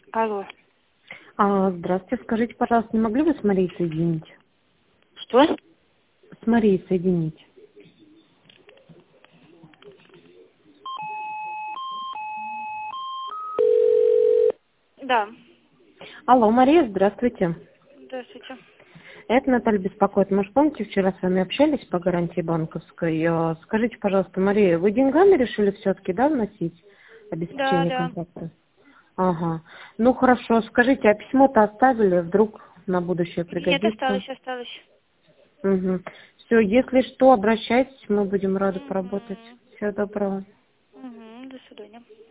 Алло. Здравствуйте, скажите, пожалуйста, не могли бы с Марией соединить? Что? С Марией соединить. Да. Алло, Мария, здравствуйте. Здравствуйте. Это Наталья беспокоит. Мы же, помните, вчера с вами общались по гарантии банковской. Скажите, пожалуйста, Мария, вы деньгами решили все-таки, да, вносить Да, обеспечение да. контракта? Ага. Ну, хорошо. Скажите, а письмо-то оставили? Вдруг на будущее Нет, пригодится? осталось. Угу. Все, если что, обращайтесь, мы будем рады поработать. Угу. Всего доброго. Угу. До свидания.